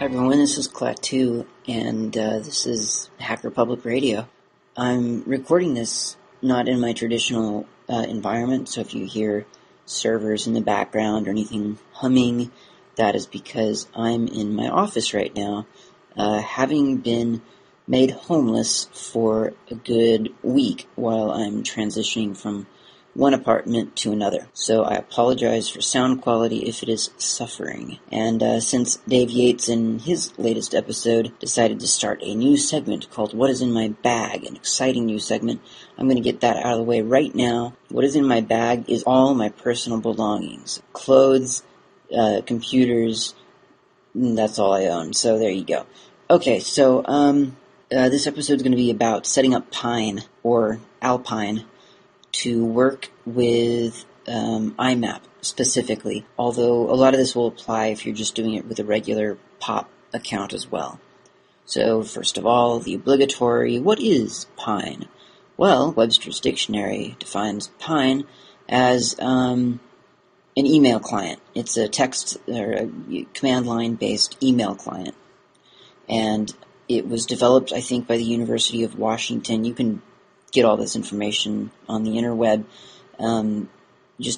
Hi everyone, this is Klaatu, and this is Hacker Public Radio. I'm recording this not in my traditional environment, so if you hear servers in the background or anything humming, that is because I'm in my office right now, having been made homeless for a good week while I'm transitioning from one apartment to another. So I apologize for sound quality if it is suffering. And since Dave Yates in his latest episode decided to start a new segment called What is in My Bag, an exciting new segment, I'm going to get that out of the way right now. What is in my bag is all my personal belongings. Clothes, computers, that's all I own. So there you go. Okay, so this episode is going to be about setting up Pine, or Alpine, to work with IMAP specifically, although a lot of this will apply if you're just doing it with a regular POP account as well. So first of all, the obligatory, what is Pine? Well, Webster's Dictionary defines Pine as an email client. It's a text or a command line based email client. And it was developed, I think, by the University of Washington. You can get all this information on the interweb. Just,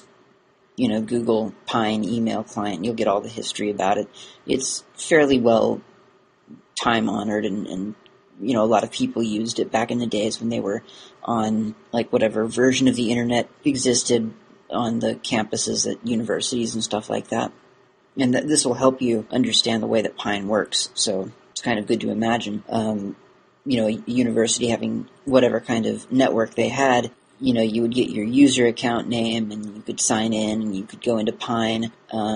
Google Pine email client. You'll get all the history about it. It's fairly well time-honored, and a lot of people used it back in the days when they were on, whatever version of the internet existed on the campuses at universities and stuff like that. And this will help you understand the way that Pine works. So it's kind of good to imagine. A university having whatever kind of network they had, you would get your user account name and you could sign in and you could go into Pine,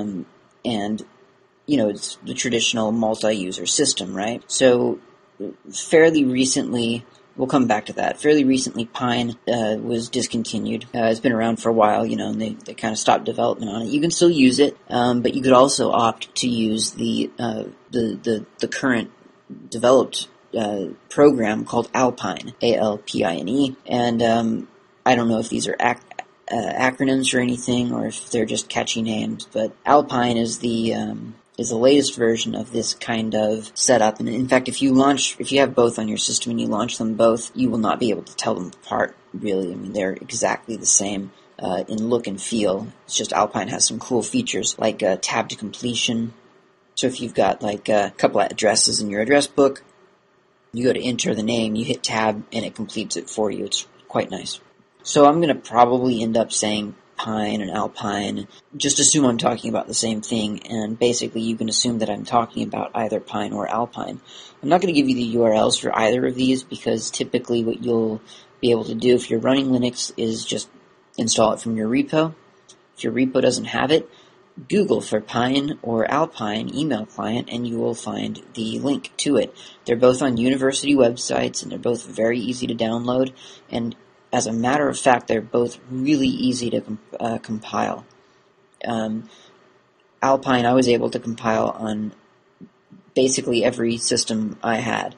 and it's the traditional multi-user system, right? So fairly recently, we'll come back to that. Fairly recently, Pine was discontinued. It's been around for a while, and they kind of stopped development on it. You can still use it, but you could also opt to use the current developed program called Alpine, Alpine, and I don't know if these are acronyms or anything, or if they're just catchy names. But Alpine is the latest version of this kind of setup. And in fact, if you have both on your system and you launch them both, you will not be able to tell them apart. Really, I mean, they're exactly the same in look and feel. It's just Alpine has some cool features like tab to completion. So if you've got a couple of addresses in your address book, you go to enter the name, you hit tab, and it completes it for you. It's quite nice. So I'm going to probably end up saying Pine and Alpine. Just assume I'm talking about the same thing, and basically you can assume that I'm talking about either Pine or Alpine. I'm not going to give you the URLs for either of these, because typically what you'll be able to do if you're running Linux is just install it from your repo. If your repo doesn't have it, Google for Pine or Alpine email client and you will find the link to it. They're both on university websites and they're both very easy to download, and as a matter of fact, they're both really easy to compile. Alpine I was able to compile on basically every system I had.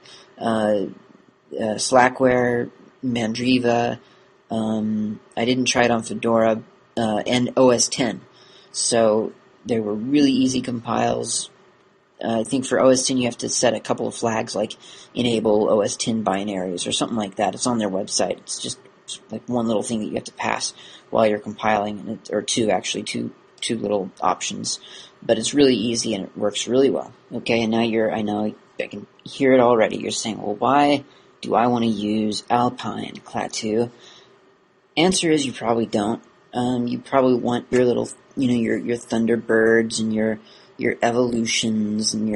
Slackware, Mandriva, I didn't try it on Fedora, and OS X. So they were really easy compiles. I think for OS X you have to set a couple of flags like enable OS X binaries or something like that. It's on their website. It's just like one little thing that you have to pass while you're compiling, or two little options. But it's really easy and it works really well. Okay, and now I can hear it already. You're saying, well, why do I want to use Alpine, Klaatu? Answer is you probably don't. You probably want your little, your Thunderbirds and your Evolutions and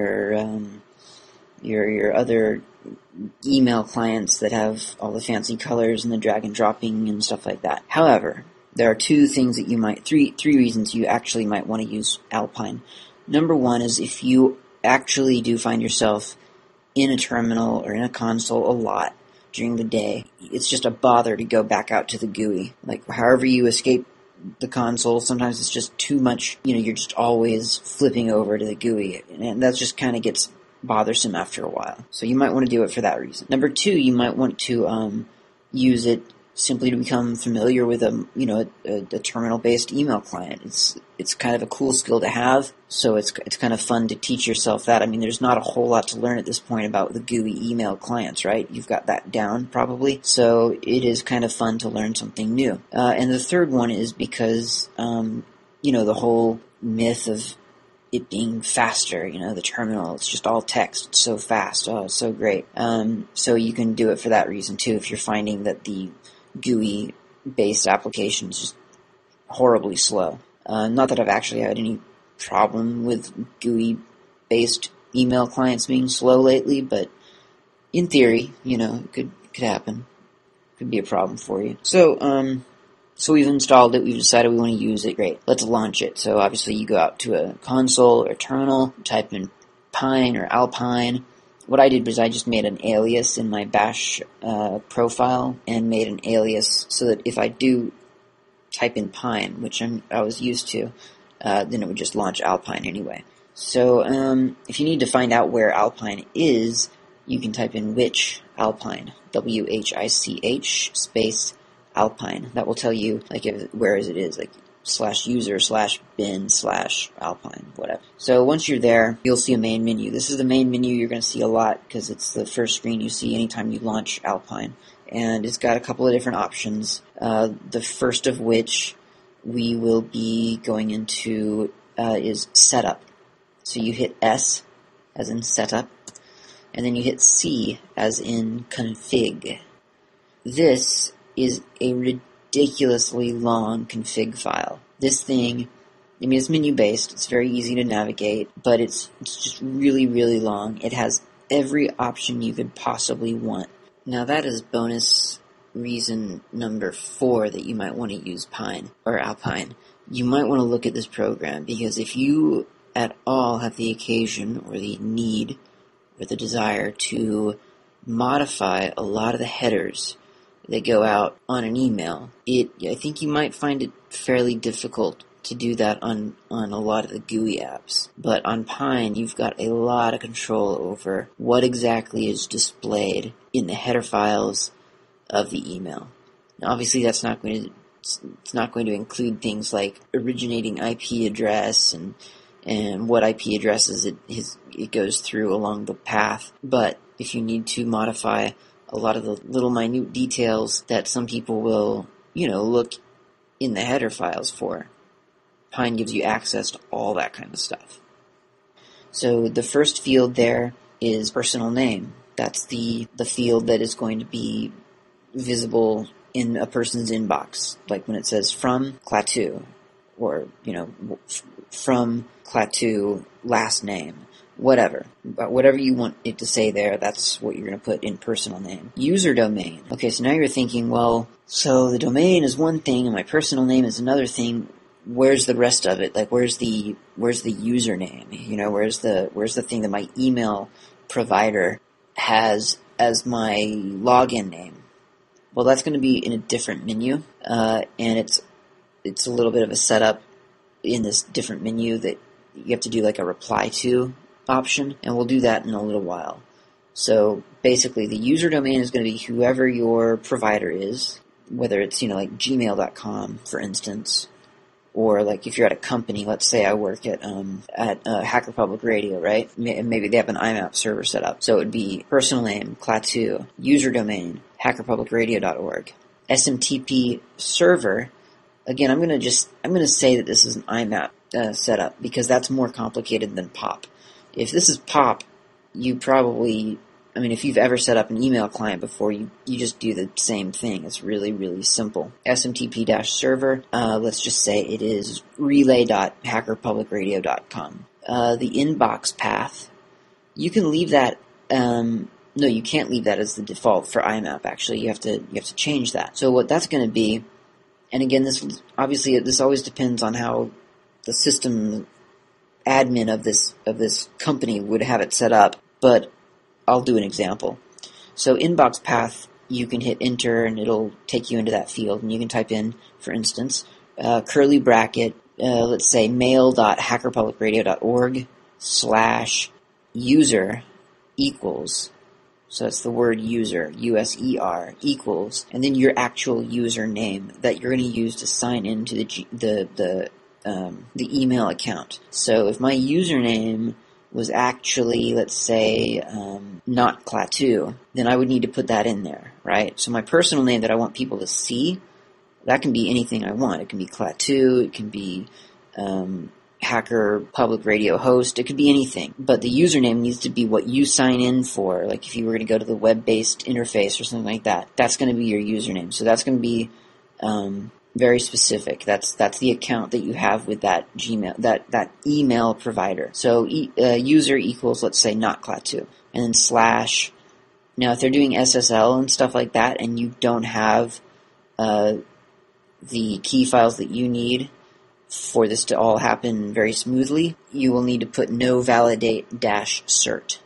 your other email clients that have all the fancy colors and the drag and dropping and stuff like that. However, there are three reasons you actually might want to use Alpine. Number one is if you actually do find yourself in a terminal or in a console a lot during the day, it's just a bother to go back out to the GUI. However you escape the console, sometimes it's just too much, you're just always flipping over to the GUI, and that just kind of gets bothersome after a while. So you might want to do it for that reason. Number two, you might want to use it simply to become familiar with a terminal-based email client. It's kind of a cool skill to have, so it's kind of fun to teach yourself that. I mean, there's not a whole lot to learn at this point about the GUI email clients, right? You've got that down probably, so it is kind of fun to learn something new. And the third one is because the whole myth of it being faster, the terminal, it's just all text, it's so fast, oh, it's so great. So you can do it for that reason too, if you're finding that the GUI-based application is just horribly slow. Not that I've actually had any problem with GUI-based email clients being slow lately, but in theory, it could happen. Could be a problem for you. So we've installed it, we've decided we want to use it, great, let's launch it. So obviously you go out to a console or terminal, type in Pine or Alpine. What I did was I just made an alias in my bash profile and made an alias so that if I do type in Pine, which I was used to, then it would just launch Alpine anyway. So if you need to find out where Alpine is, you can type in which Alpine, WHICH space Alpine. That will tell you where it is, like /user/bin/Alpine, whatever. So once you're there, you'll see a main menu. This is the main menu you're going to see a lot because it's the first screen you see anytime you launch Alpine. And it's got a couple of different options. The first of which we will be going into is Setup. So you hit S as in Setup, and then you hit C as in Config. This is a ridiculously long config file. This thing, it's menu-based, it's very easy to navigate, but it's just really, really long. It has every option you could possibly want. Now that is bonus reason number 4 that you might want to use Pine, or Alpine. You might want to look at this program, because if you at all have the occasion, or the need, or the desire to modify a lot of the headers that go out on an email, I think you might find it fairly difficult to do that on a lot of the GUI apps. But on Pine, you've got a lot of control over what exactly is displayed in the header files of the email. Now, obviously, it's not going to include things like originating IP address and what IP addresses it goes through along the path. But if you need to modify a lot of the little minute details that some people will, look in the header files for, Pine gives you access to all that kind of stuff. So the first field there is personal name. That's the field that is going to be visible in a person's inbox, like when it says from Klaatu, or, from Klaatu last name. Whatever you want it to say there, that's what you're going to put in personal name. User domain. Okay, so now you're thinking, well, so the domain is one thing and my personal name is another thing. Where's the rest of it? Like, where's the username? Where's the thing that my email provider has as my login name? Well, that's going to be in a different menu, and it's a little bit of a setup in this different menu that you have to do like a reply to option, and we'll do that in a little while. So basically, the user domain is going to be whoever your provider is, whether it's like gmail.com, for instance, or like if you're at a company. Let's say I work at Hacker Public Radio, right? Maybe they have an IMAP server set up, so it would be personal name Klaatu, user domain hackerpublicradio.org, SMTP server. Again, I'm going to say that this is an IMAP setup because that's more complicated than POP. If this is POP, you probably, if you've ever set up an email client before, you just do the same thing. It's really, really simple. SMTP-server, let's just say it is relay.hackerpublicradio.com. The inbox path, you can leave that, no, you can't leave that as the default for IMAP, actually. You have to change that. So what that's going to be, and again, this always depends on how the system admin of this company would have it set up, but I'll do an example. So inbox path, you can hit enter and it'll take you into that field, and you can type in, for instance, curly bracket, let's say mail.hackerpublicradio.org/user equals So it's the word user, user, equals, and then your actual username that you're going to use to sign into the email account. So if my username was actually, let's say, not Klaatu, then I would need to put that in there, right? So my personal name that I want people to see, that can be anything I want. It can be Klaatu, it can be Hacker Public Radio host, it could be anything. But the username needs to be what you sign in for. Like if you were going to go to the web-based interface or something like that, that's going to be your username. So that's going to be very specific. That's the account that you have with that Gmail, that email provider. So user equals, let's say, not Klaatu, and then slash. Now, if they're doing SSL and stuff like that, and you don't have the key files that you need for this to all happen very smoothly, you will need to put no validate-cert.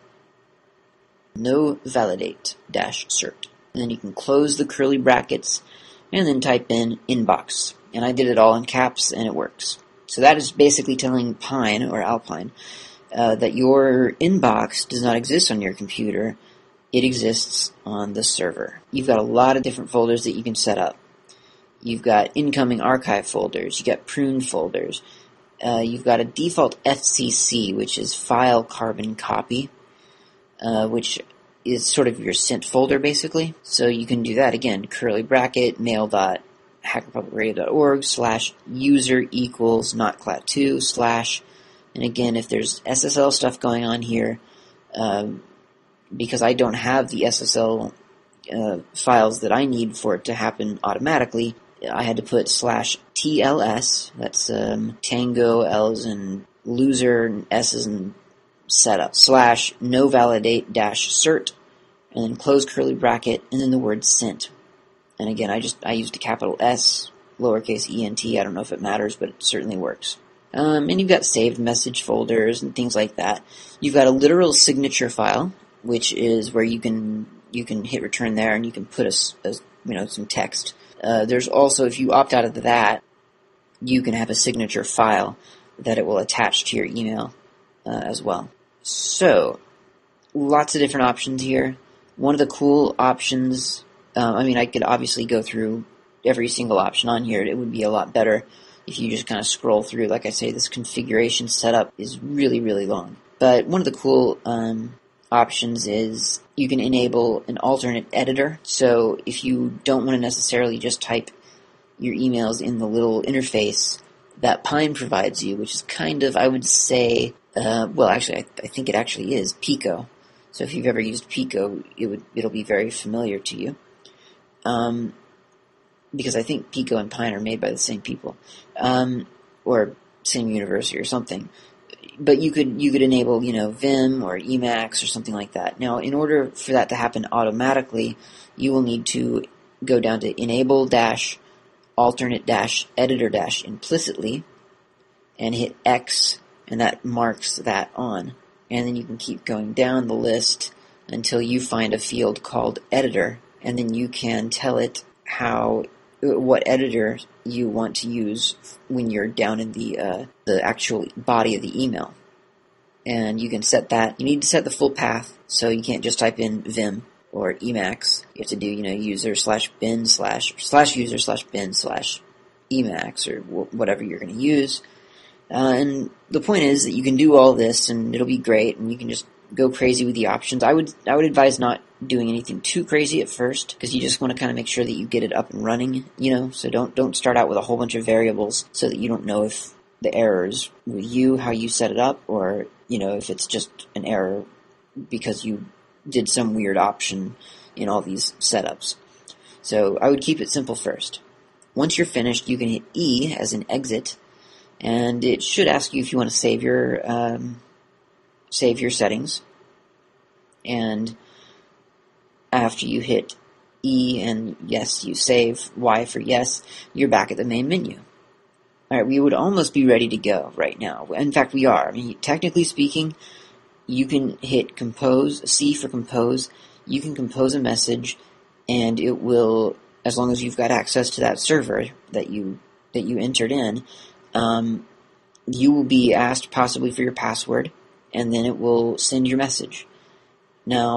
No validate-cert. And then you can close the curly brackets and then type in inbox. And I did it all in caps and it works. So that is basically telling Pine or Alpine that your inbox does not exist on your computer. It exists on the server. You've got a lot of different folders that you can set up. You've got incoming archive folders, you've got pruned folders, you've got a default FCC, which is file carbon copy, which is sort of your sent folder basically. So you can do that again, curly bracket, mail.hackerpublicradio.org /user equals not Klaatu / and again, if there's SSL stuff going on here, because I don't have the SSL files that I need for it to happen automatically, I had to put /TLS, that's Tango, L's, and loser, and S's, and setup, /no validate-cert, and then close curly bracket, and then the word sent. And again, I used a capital S, lowercase ENT, I don't know if it matters, but it certainly works. And you've got saved message folders and things like that. You've got a literal signature file, which is where you can hit return there, and you can put some text. There's also, if you opt out of that, you can have a signature file that it will attach to your email as well. So, lots of different options here. One of the cool options, I could obviously go through every single option on here. It would be a lot better if you just kind of scroll through. Like I say, this configuration setup is really, really long. But one of the cool options is you can enable an alternate editor. So if you don't want to necessarily just type your emails in the little interface that Pine provides you, which is kind of, I would say, I think it actually is Pico. So if you've ever used Pico, it'll be very familiar to you. Because I think Pico and Pine are made by the same people, or same university or something. But you could enable, Vim or Emacs or something like that. Now, in order for that to happen automatically, you will need to go down to enable-alternate-editor-implicitly and hit X, and that marks that on. And then you can keep going down the list until you find a field called editor, and then you can tell it what editor you want to use when you're down in the actual body of the email. And you can set that. You need to set the full path, so you can't just type in Vim or Emacs. You have to do, user/bin/user/bin/Emacs or whatever you're going to use. And the point is that you can do all this, and it'll be great, and you can just go crazy with the options. I would advise not doing anything too crazy at first, because you just want to kind of make sure that you get it up and running, so don't start out with a whole bunch of variables so that you don't know if the error is with you, how you set it up, or, if it's just an error because you did some weird option in all these setups. So I would keep it simple first. Once you're finished, you can hit E as in exit, and it should ask you if you want to save your settings. And after you hit E and yes, you save, Y for yes, you're back at the main menu. Alright, we would almost be ready to go right now. In fact, we are. Technically speaking, you can hit compose, C for compose. You can compose a message, and it will, as long as you've got access to that server that you entered in, you will be asked possibly for your password, and then it will send your message. Now,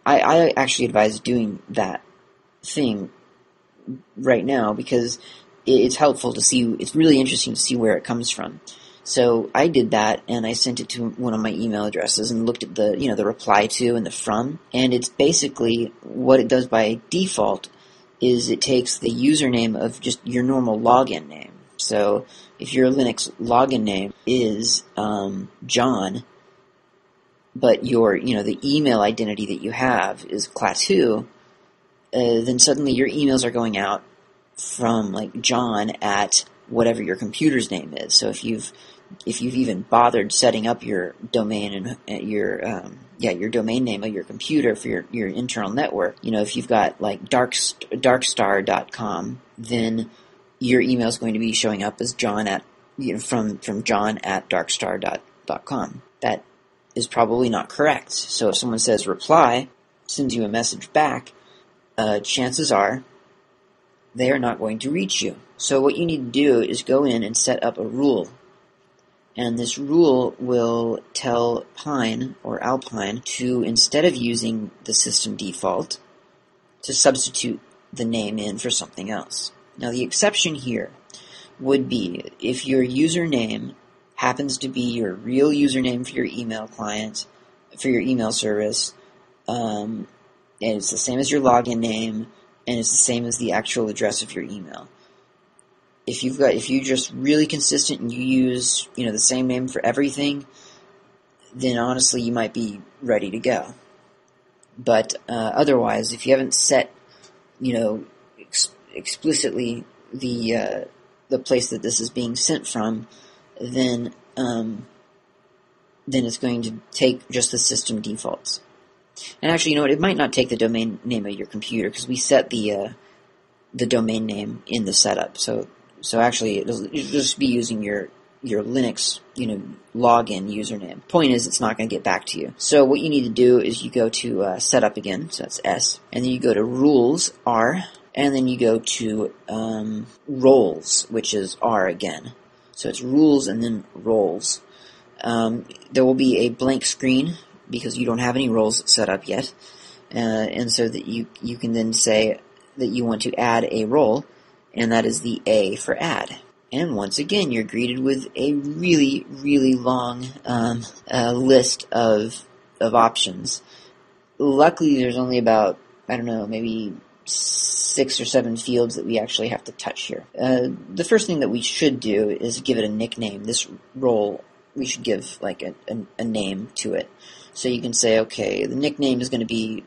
I actually advise doing that thing right now because it's helpful to see. It's really interesting to see where it comes from. So I did that, and I sent it to one of my email addresses and looked at the reply to and the from, and it's basically what it does by default is it takes the username of just your normal login name. So if your Linux login name is John, but the email identity that you have is Klaatu, then suddenly your emails are going out from like John at whatever your computer's name is. So if you've even bothered setting up your domain and your domain name of your computer for your internal network, if you've got like darkstar.com, then your email is going to be showing up as John at from John at darkstar.com. That is probably not correct. So if someone says reply, sends you a message back, chances are they are not going to reach you. So what you need to do is go in and set up a rule. And this rule will tell Pine or Alpine to, instead of using the system default, to substitute the name in for something else. Now the exception here would be if your username happens to be your real username for your email client, for your email service, and it's the same as your login name, and it's the same as the actual address of your email. If you're just really consistent and you use, the same name for everything, then honestly you might be ready to go. But otherwise, if you haven't set, explicitly the place that this is being sent from, then it's going to take just the system defaults. And actually, it might not take the domain name of your computer because we set the domain name in the setup. So actually, it'll just be using your Linux, login username. Point is, it's not going to get back to you. So what you need to do is you go to setup again, so that's S, and then you go to rules, R, and then you go to roles, which is R again. So it's rules and then roles. There will be a blank screen because you don't have any roles set up yet, and so that you can then say that you want to add a role, and that is the A for add. And once again, you're greeted with a really, really long list of options. Luckily, there's only about, maybe 6 or 7 fields that we actually have to touch here. The first thing that we should do is give it a nickname. This role, we should give like a name to it. So you can say, okay, the nickname is going to be,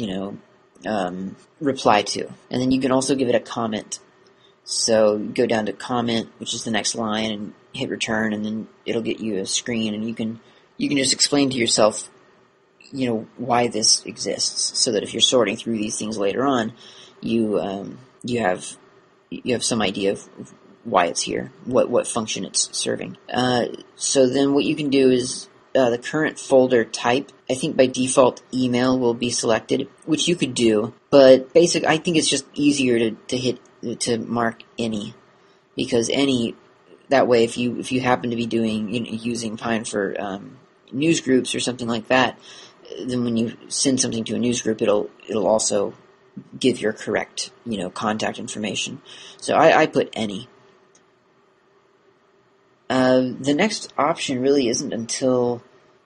reply to. And then you can also give it a comment. So go down to comment, which is the next line, and hit return, and then it'll get you a screen, and you can just explain to yourself, why this exists, so that if you're sorting through these things later on, you have some idea of why it's here, what function it's serving. So then what you can do is the current folder type, I think by default email will be selected, which you could do, but I think it's just easier to mark any, because any, that way if you happen to be using Pine for news groups or something like that, then when you send something to a news group, it'll also give your correct contact information. So I put any. The next option really isn't until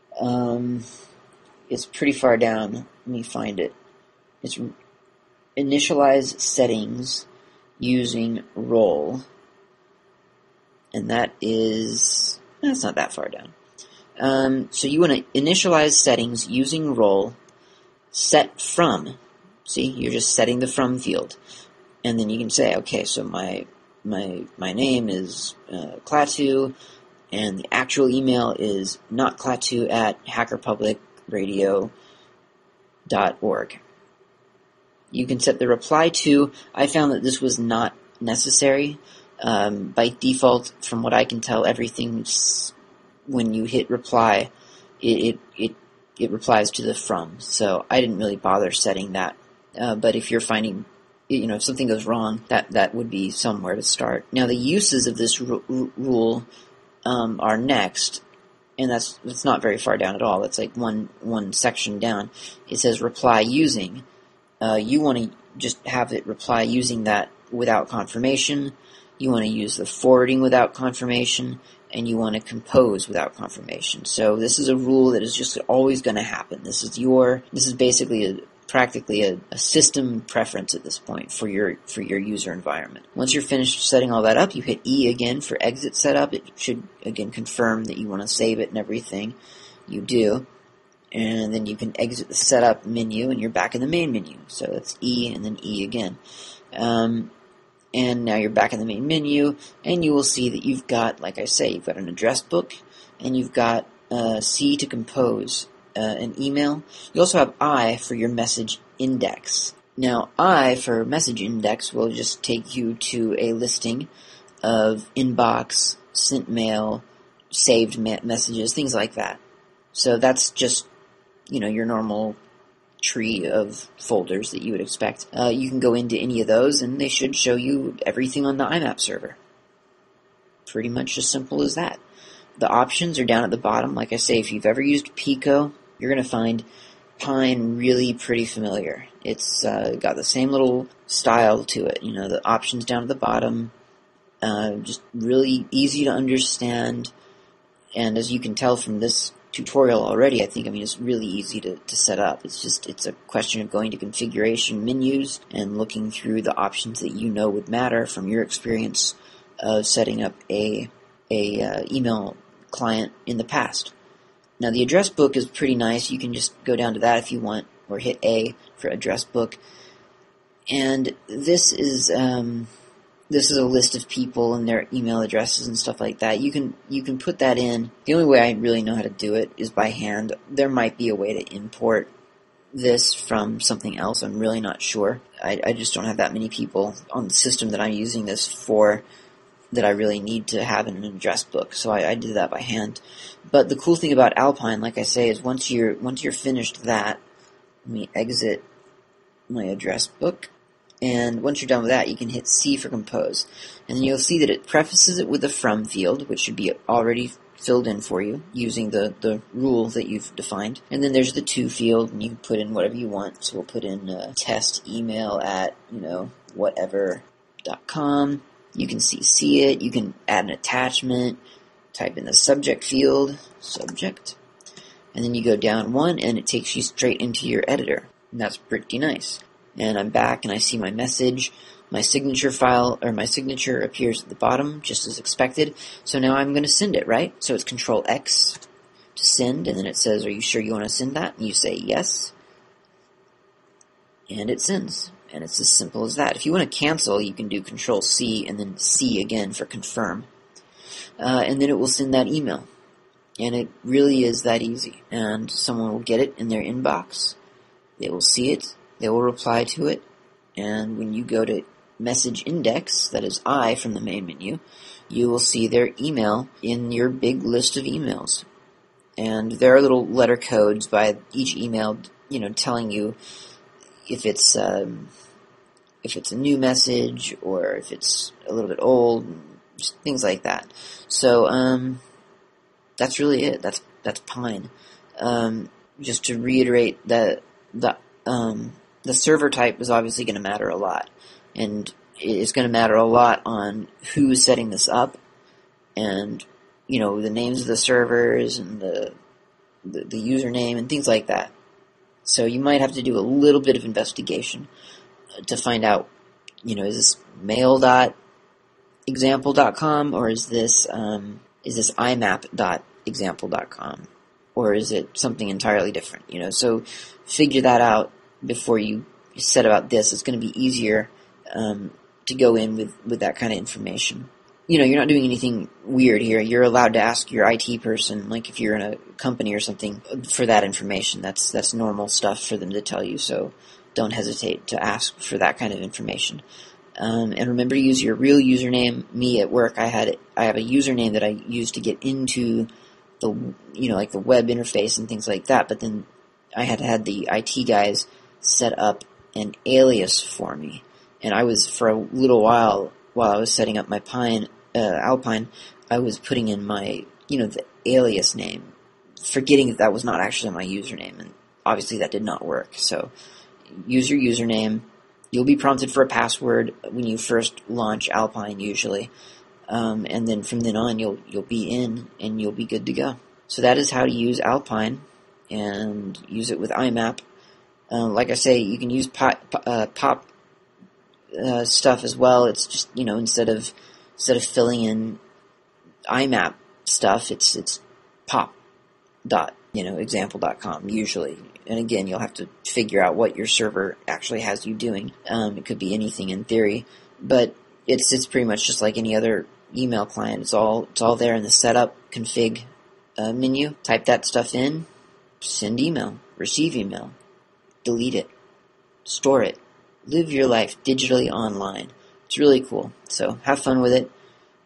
it's pretty far down. Let me find it. It's initialize settings using role, and that's not that far down. So you want to initialize settings using role, set from. See, you're just setting the from field, and then you can say, okay, so my name is Klaatu, and the actual email is not Klaatu at hackerpublicradio.org. You can set the reply to. I found that this was not necessary. By default, from what I can tell, everything's, when you hit reply, it replies to the from. So I didn't really bother setting that. But if you're finding, if something goes wrong, that would be somewhere to start. Now the uses of this rule are next. and that's not very far down at all. It's like one section down. It says reply using. You want to just have it reply using that without confirmation. You want to use the forwarding without confirmation, and you want to compose without confirmation. So this is a rule that is just always going to happen. This is basically practically a system preference at this point for your user environment. Once you're finished setting all that up, you hit E again for exit setup. It should again confirm that you want to save it and everything. You do. And then you can exit the setup menu and you're back in the main menu. So it's E and then E again. And now you're back in the main menu, and you will see that you've got, like I say, you've got an address book, and you've got C to compose an email. You also have I for your message index. Now, I for message index will just take you to a listing of inbox, sent mail, saved messages, things like that. So that's just, your normal tree of folders that you would expect. You can go into any of those, and they should show you everything on the IMAP server. Pretty much as simple as that. The options are down at the bottom. Like I say, if you've ever used Pico, you're going to find Pine really pretty familiar. It's got the same little style to it. The options down at the bottom, just really easy to understand. And as you can tell from this tutorial already, it's really easy to set up. It's a question of going to configuration menus and looking through the options that would matter from your experience of setting up a email client in the past. Now the address book is pretty nice. You can just go down to that if you want, or hit A for address book. And this is a list of people and their email addresses and stuff like that. You can put that in. The only way I really know how to do it is by hand. There might be a way to import this from something else. I'm really not sure. I just don't have that many people on the system that I'm using this for that I really need to have in an address book. So I did that by hand. But the cool thing about Alpine, like I say, is once you're finished that, let me exit my address book. And once you're done with that, you can hit C for compose. And then you'll see that it prefaces it with the from field, which should be already filled in for you using the rule that you've defined. And then there's the to field, and you can put in whatever you want. So we'll put in test email at, whatever.com. You can CC it. You can add an attachment. Type in the subject field, subject. And then you go down one, and it takes you straight into your editor. And that's pretty nice. And I'm back, and I see my message. My signature file, or my signature appears at the bottom, just as expected. So now I'm going to send it, right? So it's Control X to send, and then it says, are you sure you want to send that? And you say yes. And it sends. And it's as simple as that. If you want to cancel, you can do Control C, and then C again for confirm. And then it will send that email. And it really is that easy. And someone will get it in their inbox. They will see it. They will reply to it. And when you go to message index, that is I from the main menu, you will see their email in your big list of emails. And there are little letter codes by each email, telling you if it's a new message or if it's a little bit old, just things like that. So that's really it. That's Pine. Just to reiterate that the server type is obviously going to matter a lot, and it's going to matter a lot on who is setting this up, and the names of the servers and the username and things like that. So you might have to do a little bit of investigation to find out, is this mail.example.com or is this imap.example.com, or is it something entirely different? So figure that out before you set about this. It's going to be easier to go in with that kind of information. You're not doing anything weird here. You're allowed to ask your IT person, like if you're in a company or something, for that information. That's normal stuff for them to tell you, so don't hesitate to ask for that kind of information. And remember to use your real username. Me at work, I have a username that I use to get into the, like the web interface and things like that, but then I had the IT guys set up an alias for me. And I was, for a little while I was setting up my Alpine, I was putting in my, the alias name, forgetting that was not actually my username, and obviously that did not work. So use your username. You'll be prompted for a password when you first launch Alpine usually, and then from then on you'll be in and you'll be good to go. So that is how to use Alpine and use it with IMAP. Like I say, you can use pop stuff as well. It's just, instead of filling in IMAP stuff, it's pop.example.com usually. And again, you'll have to figure out what your server actually has you doing. It could be anything in theory, but it's pretty much just like any other email client. It's all there in the setup config menu. Type that stuff in, send email, receive email, delete it, store it, live your life digitally online. It's really cool. So have fun with it.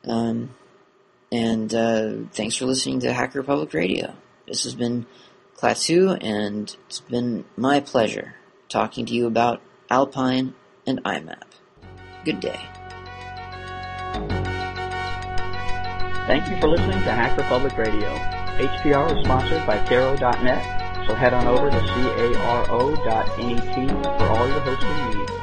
And thanks for listening to Hacker Public Radio. This has been Klaatu, and it's been my pleasure talking to you about Alpine and IMAP. Good day. Thank you for listening to Hacker Public Radio. HPR is sponsored by Caro.net, so head on over to caro.net for all your hosting needs.